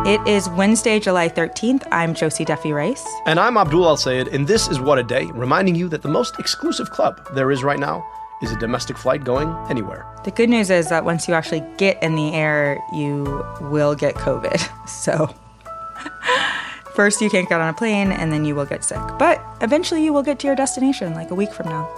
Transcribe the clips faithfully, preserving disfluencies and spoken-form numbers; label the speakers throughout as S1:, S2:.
S1: It is Wednesday, July thirteenth. I'm Josie Duffy Rice.
S2: And I'm Abdul Al-Sayed, and this is What a Day, reminding you that the most exclusive club there is right now is a domestic flight going anywhere.
S1: The good news is that once you actually get in the air, you will get COVID. So first you can't get on a plane, and then you will get sick. But eventually you will get to your destination, like a week from now.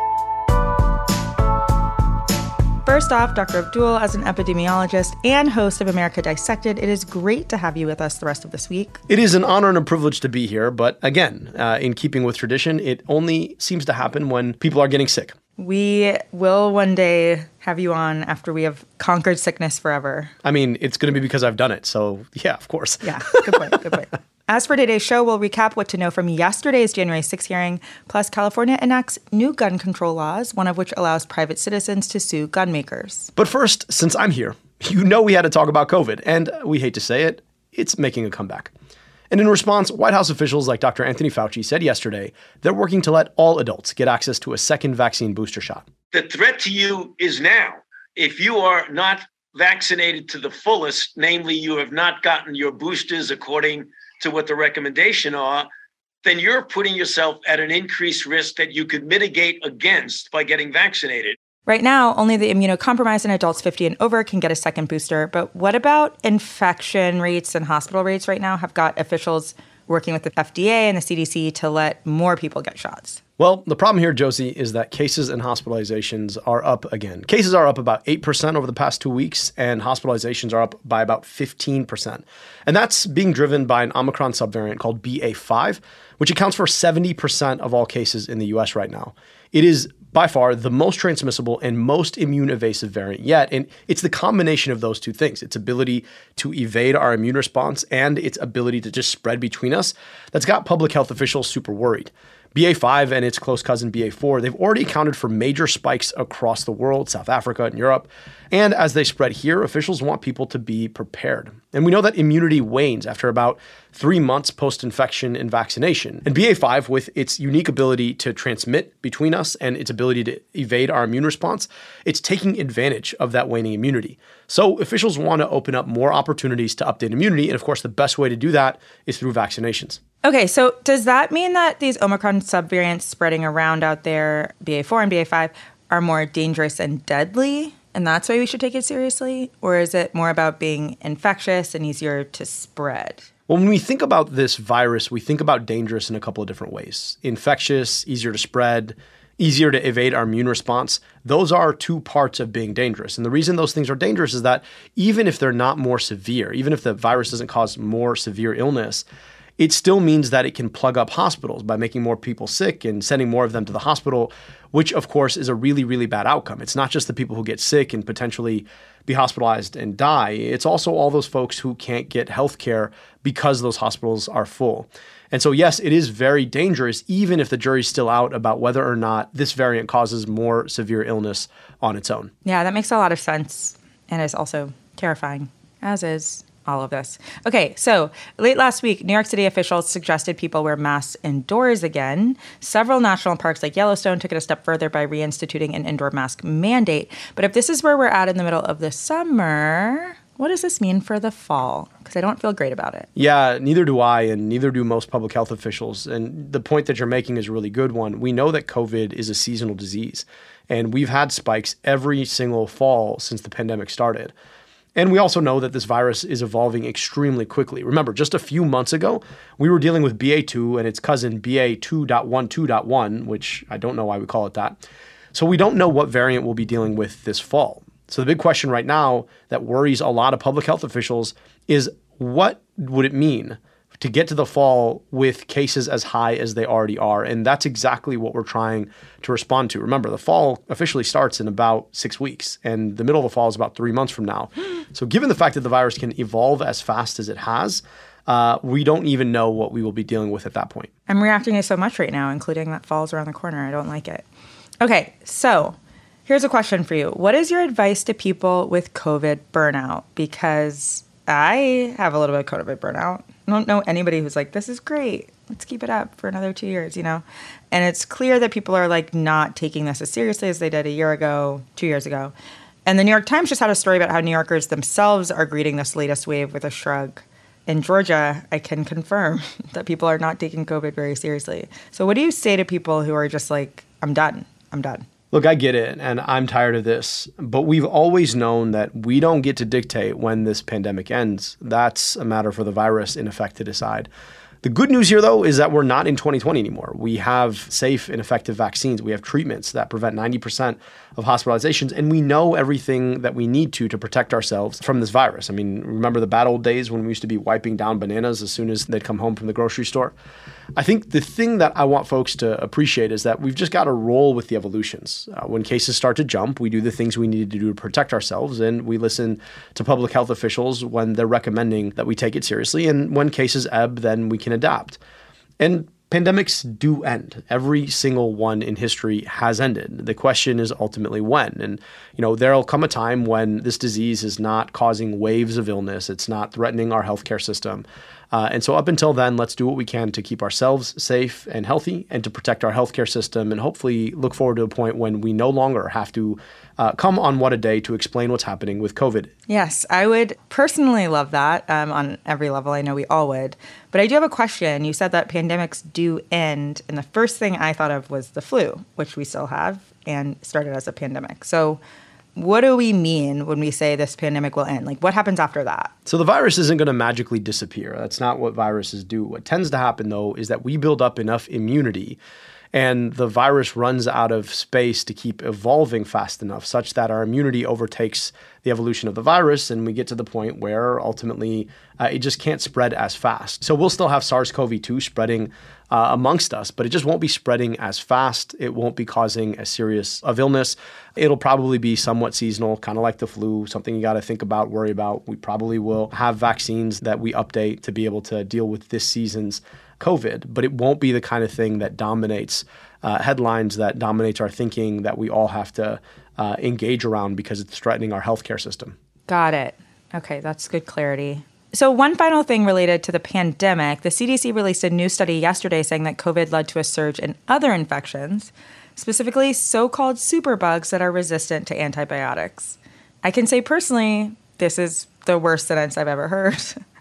S1: First off, Doctor Abdul, as an epidemiologist and host of America Dissected, it is great to have you with us the rest of this week.
S2: It is an honor and a privilege to be here, but again, uh, in keeping with tradition, it only seems to happen when people are getting sick.
S1: We will one day have you on after we have conquered sickness forever.
S2: I mean, it's going to be because I've done it, so yeah, of course.
S1: Yeah, good point, good point. As for today's show, we'll recap what to know from yesterday's January sixth hearing, plus California enacts new gun control laws, one of which allows private citizens to sue gun makers.
S2: But first, since I'm here, you know we had to talk about COVID, and we hate to say it, it's making a comeback. And in response, White House officials like Doctor Anthony Fauci said yesterday they're working to let all adults get access to a second vaccine booster shot.
S3: The threat to you is now. If you are not vaccinated to the fullest, namely you have not gotten your boosters according to what the recommendation are, then you're putting yourself at an increased risk that you could mitigate against by getting vaccinated.
S1: Right now, only the immunocompromised and adults fifty and over can get a second booster. But what about infection rates and hospital rates right now? Have got officials working with the F D A and the C D C to let more people get shots?
S2: Well, the problem here, Josie, is that cases and hospitalizations are up again. Cases are up about eight percent over the past two weeks, and hospitalizations are up by about fifteen percent. And that's being driven by an Omicron subvariant called B A five, which accounts for seventy percent of all cases in the U S right now. It is by far the most transmissible and most immune-evasive variant yet, and it's the combination of those two things, its ability to evade our immune response and its ability to just spread between us, that's got public health officials super worried. B A five and its close cousin B A four, they've already accounted for major spikes across the world, South Africa and Europe. And as they spread here, officials want people to be prepared. And we know that immunity wanes after about three months post-infection and vaccination. And B A five, with its unique ability to transmit between us and its ability to evade our immune response, it's taking advantage of that waning immunity. So officials want to open up more opportunities to update immunity. And of course, the best way to do that is through vaccinations.
S1: Okay, so does that mean that these Omicron subvariants spreading around out there, B A four and B A five, are more dangerous and deadly, and that's why we should take it seriously? Or is it more about being infectious and easier to spread?
S2: Well, when we think about this virus, we think about dangerous in a couple of different ways. Infectious, easier to spread, easier to evade our immune response. Those are two parts of being dangerous. And the reason those things are dangerous is that even if they're not more severe, even if the virus doesn't cause more severe illness, it still means that it can plug up hospitals by making more people sick and sending more of them to the hospital, which of course is a really, really bad outcome. It's not just the people who get sick and potentially be hospitalized and die. It's also all those folks who can't get health care because those hospitals are full. And so, yes, it is very dangerous, even if the jury's still out about whether or not this variant causes more severe illness on its own.
S1: Yeah, that makes a lot of sense and is also terrifying, as is all of this. Okay, so late last week, New York City officials suggested people wear masks indoors again. Several national parks like Yellowstone took it a step further by reinstituting an indoor mask mandate. But if this is where we're at in the middle of the summer, what does this mean for the fall? Because I don't feel great about it.
S2: Yeah, neither do I, and neither do most public health officials. And the point that you're making is a really good one. We know that COVID is a seasonal disease, and we've had spikes every single fall since the pandemic started. And we also know that this virus is evolving extremely quickly. Remember, just a few months ago, we were dealing with B A two and its cousin B A two point twelve point one, which I don't know why we call it that. So we don't know what variant we'll be dealing with this fall. So the big question right now that worries a lot of public health officials is, what would it mean to get to the fall with cases as high as they already are? And that's exactly what we're trying to respond to. Remember, the fall officially starts in about six weeks, and the middle of the fall is about three months from now. So given the fact that the virus can evolve as fast as it has, uh, we don't even know what we will be dealing with at that point.
S1: I'm reacting to so much right now, including that fall's around the corner. I don't like it. Okay, so here's a question for you. What is your advice to people with COVID burnout? Because I have a little bit of COVID burnout. I don't know anybody who's like, this is great. Let's keep it up for another two years, you know? And it's clear that people are like not taking this as seriously as they did a year ago, two years ago. And the New York Times just had a story about how New Yorkers themselves are greeting this latest wave with a shrug. in Georgia, I can confirm that people are not taking COVID very seriously. So what do you say to people who are just like, I'm done, I'm done?
S2: Look, I get it, and I'm tired of this, but we've always known that we don't get to dictate when this pandemic ends. That's a matter for the virus, in effect, to decide. The good news here, though, is that we're not in twenty twenty anymore. We have safe and effective vaccines. We have treatments that prevent ninety percent of hospitalizations, and we know everything that we need to to protect ourselves from this virus. I mean, remember the bad old days when we used to be wiping down bananas as soon as they'd come home from the grocery store? I think the thing that I want folks to appreciate is that we've just got to roll with the evolutions. Uh, when cases start to jump, we do the things we need to do to protect ourselves, and we listen to public health officials when they're recommending that we take it seriously. And when cases ebb, then we can adapt. And pandemics do end. Every single one in history has ended. The question is ultimately when. And, you know, there'll come a time when this disease is not causing waves of illness. It's not threatening our healthcare system. Uh, and so up until then, let's do what we can to keep ourselves safe and healthy and to protect our healthcare system, and hopefully look forward to a point when we no longer have to uh, come on What a Day to explain what's happening with COVID.
S1: Yes, I would personally love that um, on every level. I know we all would. But I do have a question. You said that pandemics do end, and the first thing I thought of was the flu, which we still have and started as a pandemic. So what do we mean when we say this pandemic will end? Like, what happens after that?
S2: So the virus isn't going to magically disappear. That's not what viruses do. What tends to happen, though, is that we build up enough immunity and the virus runs out of space to keep evolving fast enough such that our immunity overtakes the evolution of the virus, and we get to the point where ultimately uh, it just can't spread as fast. So we'll still have SARS-C o V two spreading uh, amongst us, but it just won't be spreading as fast. It won't be causing as serious of illness. It'll probably be somewhat seasonal, kind of like the flu, something you got to think about, worry about. We probably will have vaccines that we update to be able to deal with this season's COVID, but it won't be the kind of thing that dominates uh, headlines, that dominates our thinking, that we all have to uh, engage around because it's threatening our healthcare system.
S1: Got it. Okay, that's good clarity. So one final thing related to the pandemic, the C D C released a new study yesterday saying that COVID led to a surge in other infections, specifically so-called superbugs that are resistant to antibiotics. I can say personally, this is the worst sentence I've ever heard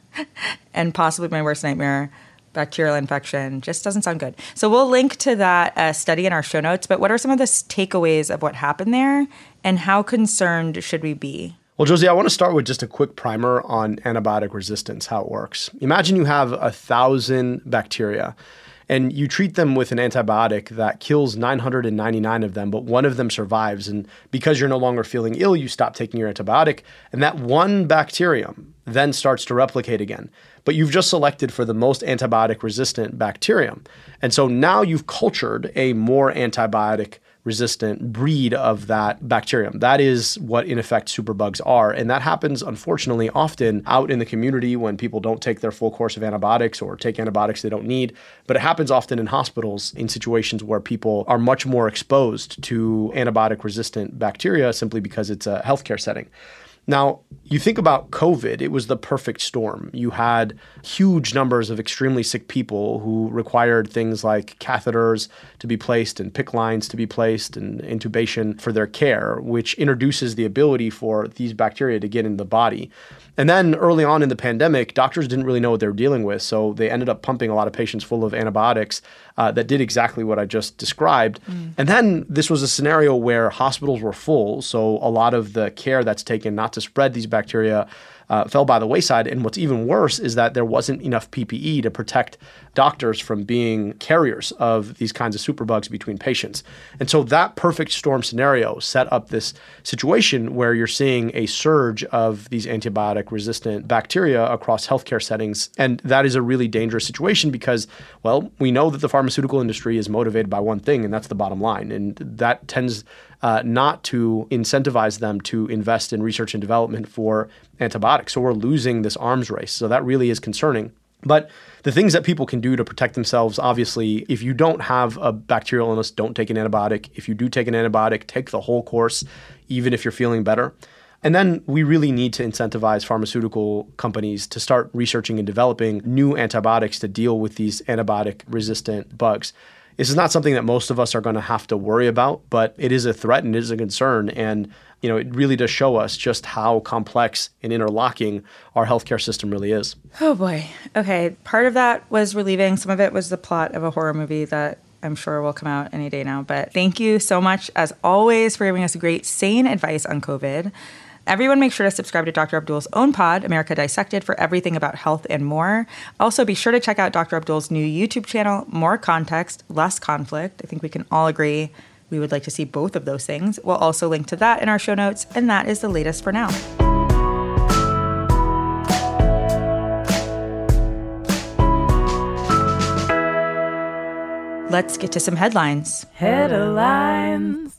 S1: and possibly my worst nightmare. Bacterial infection just doesn't sound good. So we'll link to that uh, study in our show notes. But what are some of the takeaways of what happened there, and how concerned should we be?
S2: Well, Josie, I want to start with just a quick primer on antibiotic resistance, how it works. Imagine you have a thousand bacteria and you treat them with an antibiotic that kills nine hundred ninety-nine of them, but one of them survives. And because you're no longer feeling ill, you stop taking your antibiotic, and that one bacterium then starts to replicate again. But you've just selected for the most antibiotic-resistant bacterium. And so now you've cultured a more antibiotic resistant breed of that bacterium. That is what, in effect, superbugs are. And that happens, unfortunately, often out in the community when people don't take their full course of antibiotics or take antibiotics they don't need. But it happens often in hospitals in situations where people are much more exposed to antibiotic-resistant bacteria simply because it's a healthcare setting. Now, you think about COVID, it was the perfect storm. You had huge numbers of extremely sick people who required things like catheters to be placed and PICC lines to be placed and intubation for their care, which introduces the ability for these bacteria to get in the body. And then early on in the pandemic, doctors didn't really know what they were dealing with, so they ended up pumping a lot of patients full of antibiotics uh, that did exactly what I just described. Mm. And then this was a scenario where hospitals were full, so a lot of the care that's taken not to spread these bacteria uh, fell by the wayside. And what's even worse is that there wasn't enough P P E to protect doctors from being carriers of these kinds of superbugs between patients. And so that perfect storm scenario set up this situation where you're seeing a surge of these antibiotic-resistant bacteria across healthcare settings. And that is a really dangerous situation because, well, we know that the pharmaceutical industry is motivated by one thing, and that's the bottom line. And that tends uh, not to incentivize them to invest in research and development for antibiotics. So we're losing this arms race. So that really is concerning. But the things that people can do to protect themselves, obviously, if you don't have a bacterial illness, don't take an antibiotic. If you do take an antibiotic, take the whole course, even if you're feeling better. And then we really need to incentivize pharmaceutical companies to start researching and developing new antibiotics to deal with these antibiotic-resistant bugs. This is not something that most of us are going to have to worry about, but it is a threat and it is a concern. And, you know, it really does show us just how complex and interlocking our healthcare system really is.
S1: Oh, boy. Okay. Part of that was relieving. Some of it was the plot of a horror movie that I'm sure will come out any day now. But thank you so much, as always, for giving us great, sane advice on COVID. Everyone make sure to subscribe to Doctor Abdul's own pod, America Dissected, for everything about health and more. Also, be sure to check out Doctor Abdul's new YouTube channel, More Context, Less Conflict. I think we can all agree we would like to see both of those things. We'll also link to that in our show notes, and that is the latest for now. Let's get to some headlines.
S4: Headlines.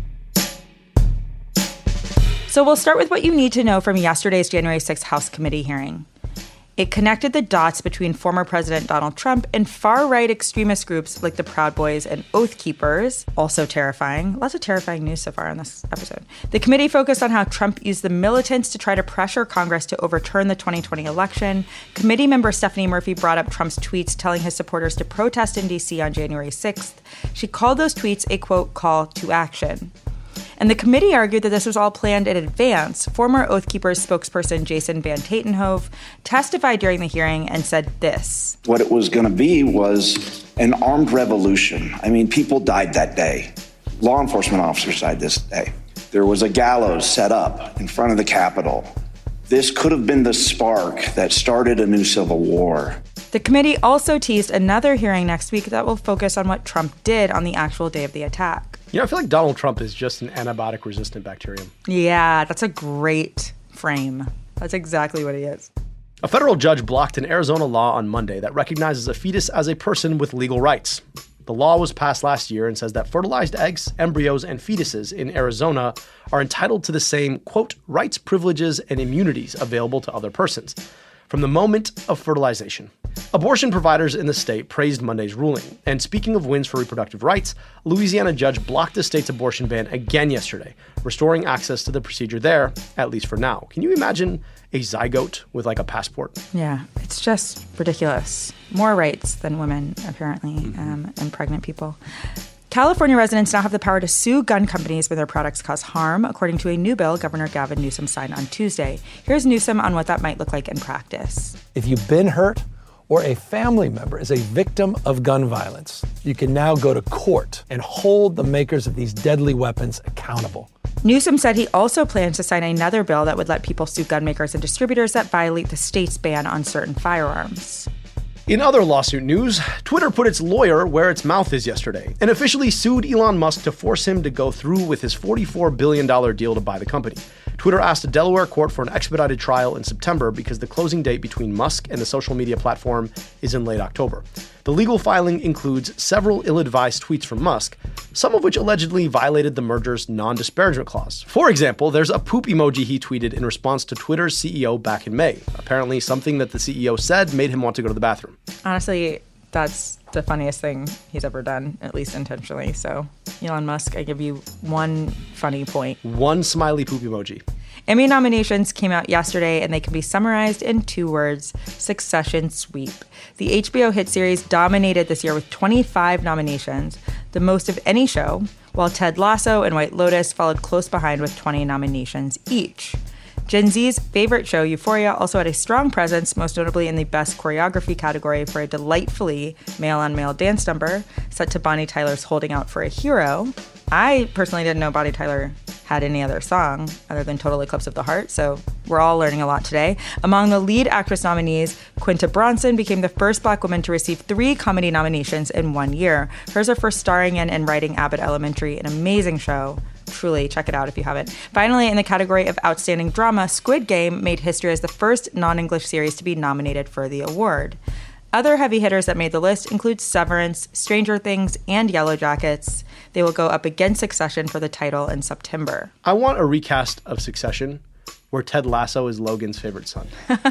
S1: So we'll start with what you need to know from yesterday's January sixth House Committee hearing. It connected the dots between former President Donald Trump and far-right extremist groups like the Proud Boys and Oath Keepers. Also terrifying. Lots of terrifying news so far in this episode. The committee focused on how Trump used the militants to try to pressure Congress to overturn the twenty twenty election. Committee member Stephanie Murphy brought up Trump's tweets telling his supporters to protest in D C on January sixth. She called those tweets a, quote, call to action. And the committee argued that this was all planned in advance. Former Oath Keepers spokesperson Jason Van Tatenhove testified during the hearing and said this.
S5: What it was going to be was an armed revolution. I mean, people died that day. Law enforcement officers died this day. There was a gallows set up in front of the Capitol. This could have been the spark that started a new civil war.
S1: The committee also teased another hearing next week that will focus on what Trump did on the actual day of the attack.
S2: You know, I feel like Donald Trump is just an antibiotic-resistant bacterium.
S1: Yeah, that's a great frame. That's exactly what he is.
S2: A federal judge blocked an Arizona law on Monday that recognizes a fetus as a person with legal rights. The law was passed last year and says that fertilized eggs, embryos, and fetuses in Arizona are entitled to the same, quote, rights, privileges, and immunities available to other persons from the moment of fertilization. Abortion providers in the state praised Monday's ruling. And speaking of wins for reproductive rights, a Louisiana judge blocked the state's abortion ban again yesterday, restoring access to the procedure there, at least for now. Can you imagine a zygote with like a passport?
S1: Yeah, it's just ridiculous. More rights than women, apparently, mm-hmm. um, and pregnant people. California residents now have the power to sue gun companies when their products cause harm, according to a new bill Governor Gavin Newsom signed on Tuesday. Here's Newsom on what that might look like in practice.
S6: If you've been hurt or a family member is a victim of gun violence, you can now go to court and hold the makers of these deadly weapons accountable.
S1: Newsom said he also plans to sign another bill that would let people sue gun makers and distributors that violate the state's ban on certain firearms.
S2: In other lawsuit news, Twitter put its lawyer where its mouth is yesterday and officially sued Elon Musk to force him to go through with his forty-four billion dollars deal to buy the company. Twitter asked a Delaware court for an expedited trial in September because the closing date between Musk and the social media platform is in late October. The legal filing includes several ill-advised tweets from Musk, some of which allegedly violated the merger's non-disparagement clause. For example, there's a poop emoji he tweeted in response to Twitter's C E O back in May. Apparently, something that the C E O said made him want to go to the bathroom.
S1: Honestly, that's the funniest thing he's ever done, at least intentionally. So, Elon Musk, I give you one funny point.
S2: One smiley poop emoji.
S1: Emmy nominations came out yesterday, and they can be summarized in two words: succession sweep. The H B O hit series dominated this year with twenty-five nominations, the most of any show, while Ted Lasso and White Lotus followed close behind with twenty nominations each. Gen Z's favorite show, Euphoria, also had a strong presence, most notably in the Best Choreography category for a delightfully male-on-male dance number set to Bonnie Tyler's Holding Out for a Hero. I personally didn't know Bonnie Tyler had any other song other than Total Eclipse of the Heart, so we're all learning a lot today. Among the lead actress nominees, Quinta Brunson became the first Black woman to receive three comedy nominations in one year. Hers are for starring in and writing Abbott Elementary, an amazing show. Truly, check it out if you haven't. Finally, in the category of Outstanding Drama, Squid Game made history as the first non-English series to be nominated for the award. Other heavy hitters that made the list include Severance, Stranger Things, and Yellow Jackets. They will go up against Succession for the title in September.
S2: I want a recast of Succession where Ted Lasso is Logan's favorite son.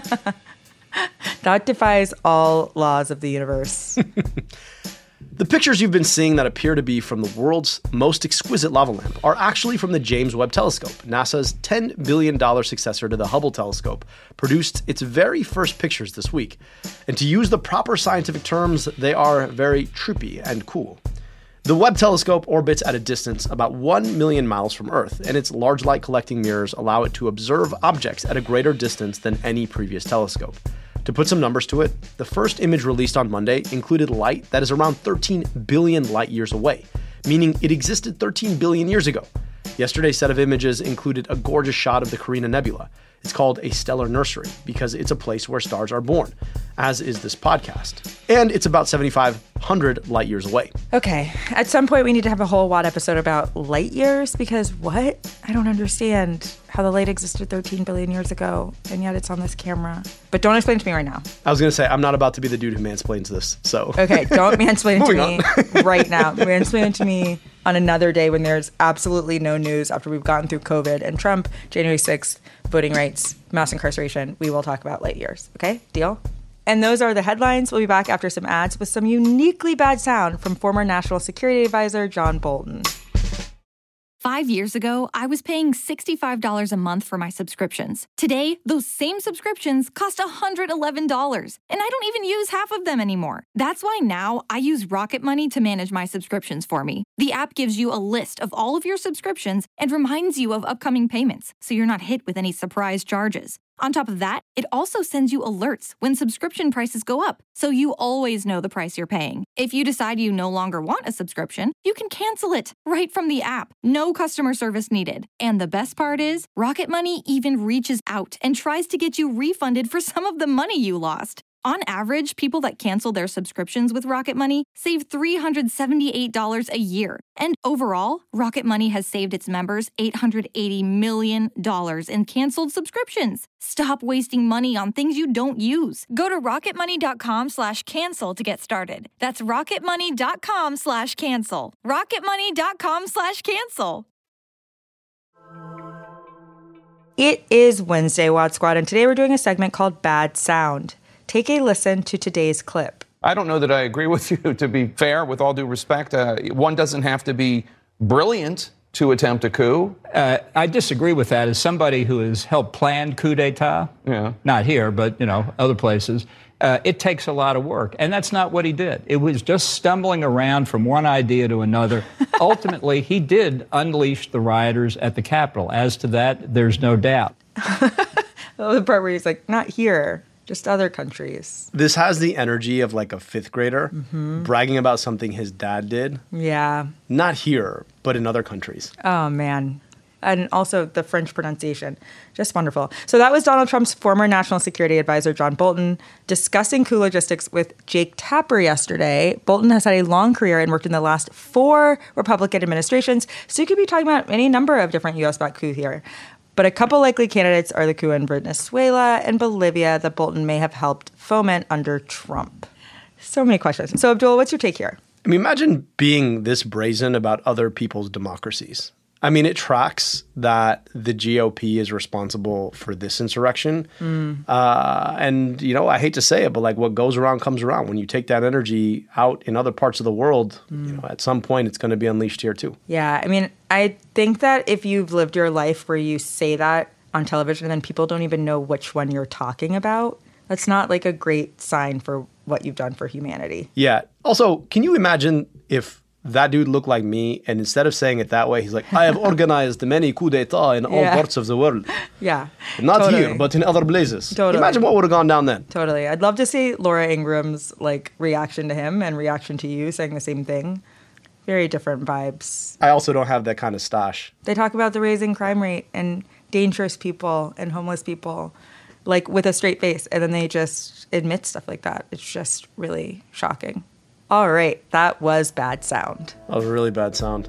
S1: That defies all laws of the universe.
S2: The pictures you've been seeing that appear to be from the world's most exquisite lava lamp are actually from the James Webb Telescope. NASA's ten billion dollars successor to the Hubble telescope produced its very first pictures this week. And to use the proper scientific terms, they are very trippy and cool. The Webb telescope orbits at a distance about one million miles from Earth, and its large light collecting mirrors allow it to observe objects at a greater distance than any previous telescope. To put some numbers to it, the first image released on Monday included light that is around thirteen billion light years away, meaning it existed thirteen billion years ago. Yesterday's set of images included a gorgeous shot of the Carina Nebula. It's called a stellar nursery because it's a place where stars are born, as is this podcast. And it's about seventy-five hundred light years away.
S1: Okay, at some point we need to have a whole W O D episode about light years because what? I don't understand how the light existed thirteen billion years ago and yet it's on this camera. But don't explain it to me right now.
S2: I was going to say, I'm not about to be the dude who mansplains this, so.
S1: Okay, don't mansplain it to me right now. Mansplain it to me on another day when there's absolutely no news after we've gotten through COVID and Trump, January sixth, voting rights, mass incarceration. We will talk about light years. Okay, deal? And those are the headlines. We'll be back after some ads with some uniquely bad sound from former National Security Advisor John Bolton.
S7: Five years ago, I was paying sixty-five dollars a month for my subscriptions. Today, those same subscriptions cost one hundred eleven dollars, and I don't even use half of them anymore. That's why now I use Rocket Money to manage my subscriptions for me. The app gives you a list of all of your subscriptions and reminds you of upcoming payments, so you're not hit with any surprise charges. On top of that, it also sends you alerts when subscription prices go up, so you always know the price you're paying. If you decide you no longer want a subscription, you can cancel it right from the app. No customer service needed. And the best part is, Rocket Money even reaches out and tries to get you refunded for some of the money you lost. On average, people that cancel their subscriptions with Rocket Money save three hundred seventy-eight dollars a year. And overall, Rocket Money has saved its members eight hundred eighty million dollars in canceled subscriptions. Stop wasting money on things you don't use. Go to rocketmoney.com slash cancel to get started. That's rocketmoney.com slash cancel. rocketmoney.com slash cancel.
S1: It is Wednesday, W O D Squad, and today we're doing a segment called Bad Sound. Take a listen to today's clip.
S8: I don't know that I agree with you, to be fair, with all due respect. Uh, one doesn't have to be brilliant to attempt a coup.
S9: Uh, I disagree with that. As somebody who has helped plan coup d'etat,
S8: yeah.
S9: not here, but, you know, other places, uh, it takes a lot of work. And that's not what he did. It was just stumbling around from one idea to another. Ultimately, he did unleash the rioters at the Capitol. As to that, there's no doubt.
S1: The part where he's like, not here. Just other countries.
S2: This has the energy of like a fifth grader mm-hmm. bragging about something his dad did.
S1: Yeah.
S2: Not here, but in other countries.
S1: Oh, man. And also the French pronunciation. Just wonderful. So that was Donald Trump's former National Security Advisor, John Bolton, discussing coup logistics with Jake Tapper yesterday. Bolton has had a long career and worked in the last four Republican administrations. So you could be talking about any number of different U S-backed coups here. But a couple likely candidates are the coup in Venezuela and Bolivia that Bolton may have helped foment under Trump. So many questions. So, Abdul, what's your take here?
S2: I mean, imagine being this brazen about other people's democracies. I mean, it tracks that the G O P is responsible for this insurrection. Mm. Uh, and, you know, I hate to say it, but like what goes around comes around. When you take that energy out in other parts of the world, mm. you know, at some point it's going to be unleashed here too.
S1: Yeah. I mean, I think that if you've lived your life where you say that on television and then people don't even know which one you're talking about, that's not like a great sign for what you've done for humanity.
S2: Yeah. Also, can you imagine if that dude looked like me, and instead of saying it that way, he's like, I have organized many coups d'etat in all yeah. parts of the world.
S1: Yeah.
S2: Not
S1: totally.
S2: here, but in other places.
S1: Totally.
S2: Imagine what would have gone down then.
S1: Totally. I'd love to see Laura Ingram's like reaction to him and reaction to you saying the same thing. Very different vibes.
S2: I also don't have that kind of stash.
S1: They talk about the raising crime rate and dangerous people and homeless people, like with a straight face, and then they just admit stuff like that. It's just really shocking. All right, that was bad sound.
S2: That was a really bad sound.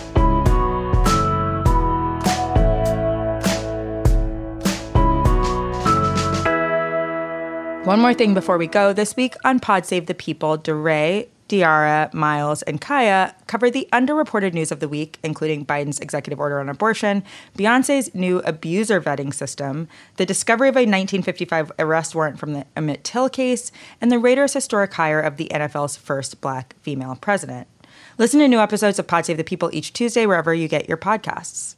S1: One more thing before we go. This week on Pod Save the People, DeRay, Diara, Miles, and Kaya covered the underreported news of the week, including Biden's executive order on abortion, Beyonce's new abuser vetting system, the discovery of a nineteen fifty-five arrest warrant from the Emmett Till case, and the Raiders' historic hire of the N F L's first black female president. Listen to new episodes of Pod Save the People each Tuesday wherever you get your podcasts.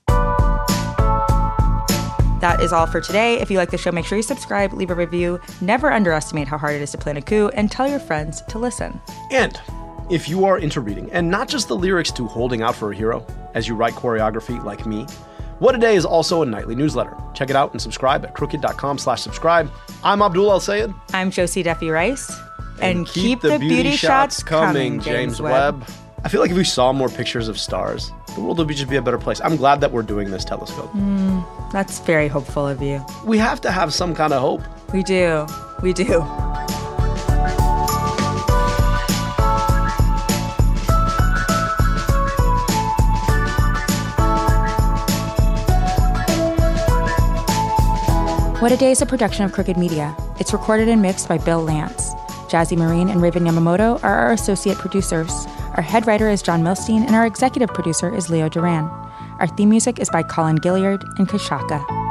S1: That is all for today. If you like the show, make sure you subscribe, leave a review, never underestimate how hard it is to plan a coup, and tell your friends to listen.
S2: And If you are into reading, and not just the lyrics to Holding Out for a Hero, as you write choreography like me, What a Day is also a nightly newsletter. Check it out and subscribe at crooked.com slash subscribe. I'm Abdul El-Sayed.
S1: I'm Josie Duffy Rice. And,
S2: And
S1: keep, keep the, the beauty, beauty shots coming, James Webb.
S2: Webb. I feel like if we saw more pictures of stars, the world would just be a better place. I'm glad that we're doing this telescope.
S1: Mm, that's very hopeful of you.
S2: We have to have some kind of hope.
S1: We do. We do. What a Day is a production of Crooked Media. It's recorded and mixed by Bill Lance. Jazzy Marine and Raven Yamamoto are our associate producers. Our head writer is John Milstein, and our executive producer is Leo Duran. Our theme music is by Colin Gilliard and Kashaka.